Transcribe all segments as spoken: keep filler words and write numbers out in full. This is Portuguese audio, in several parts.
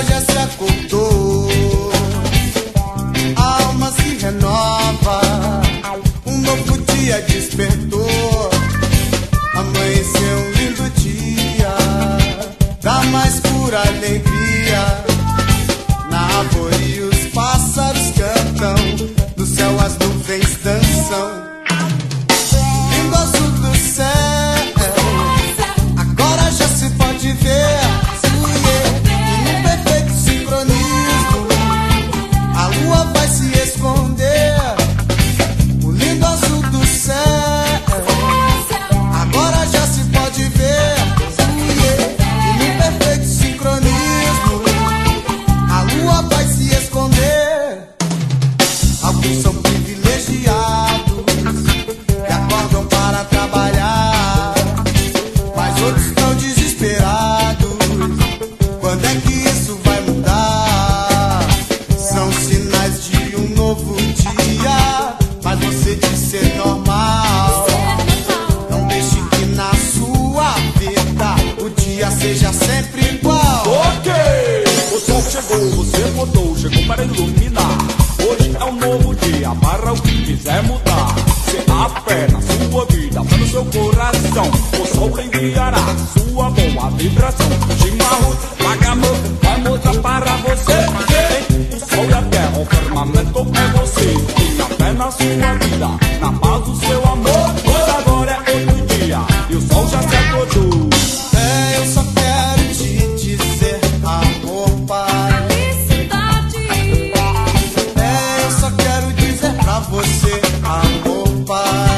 sol já se acordou, a alma se renova, um novo dia despertou. Amanheceu um lindo dia, da mais pura alegria. Na árvore os pássaros cantam, no céu as nuvens dançam. Lindo azul do céu, agora já se pode ver. E no perfeito sincronismo, a lua vai se esconder. O lindo azul do céu, agora já se pode ver. E no perfeito sincronismo, a lua vai se esconder. Alguns são privilegiados que acordam para trabalhar, mas outros estão desesperados. Quando é que isso vai mudar? São sinais de um novo dia, mas você diz ser normal. Não deixe que na sua vida o dia seja sempre igual. Ok! O sol chegou, você mudou, chegou para iluminar. Hoje é um novo dia, para o que quiser mudar. Se há fé na sua vida, fé no seu coração, o sol enviará sua boa vibração. Chimarrão, pagamão, vai mostrar para você. Ei, o sol e a terra, o firmamento é você. Tenha fé na sua vida, na paz do seu amor. Pois agora é outro dia, e o sol já se acordou. É, eu só quero te dizer, amor, pai. É, eu só quero dizer pra você, amor, pai.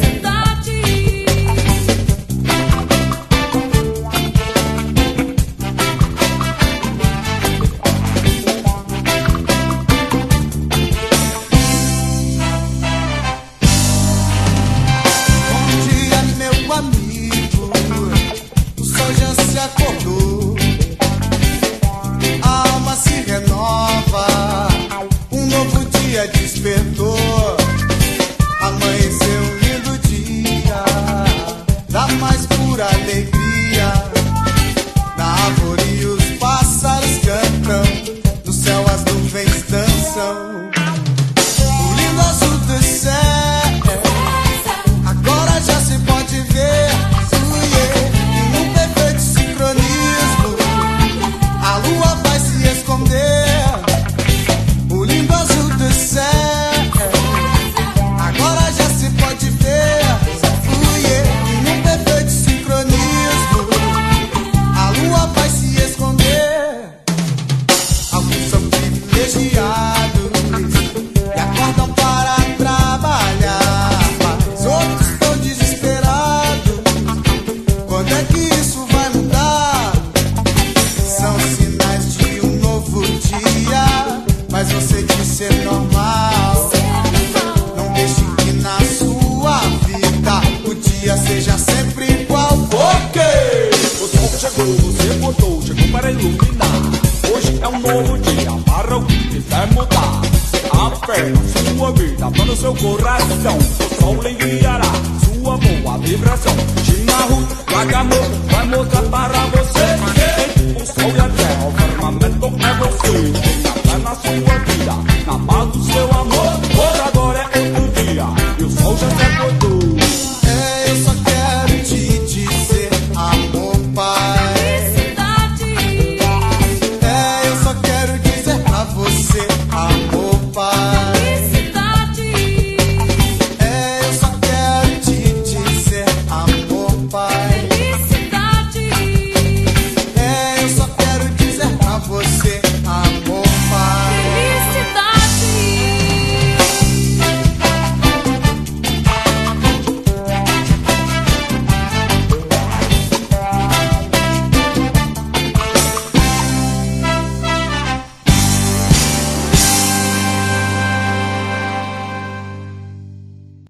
Bom dia, meu amigo, o sol já se acordou, a alma se renova, um novo dia despertou. Amanheceu um lindo dia, da mais pura alegria. Na árvore os pássaros cantam, no céu as nuvens dançam. O lindo azul do céu, agora já se pode ver. E no perfeito sincronismo, a lua vai se esconder. O lindo azul do céu, agora já se pode ver. E no perfeito sincronismo, a lua vai se esconder. Alguns são privilegiados e acordam para trabalhar, mas outros estão desesperados. Quando é que isso vai mudar? São sinais de um novo dia, mas você diz ser normal. Não deixe que na sua vida o dia seja sempre igual. Ok! O sol chegou, você botou, chegou para iluminar. Hoje é um novo dia, para o que quiser mudar. Se há fé na sua vida, fé no seu coração, o sol lhe enviará sua boa vibração. Chimarrão, pagamão, vai mostrar para você.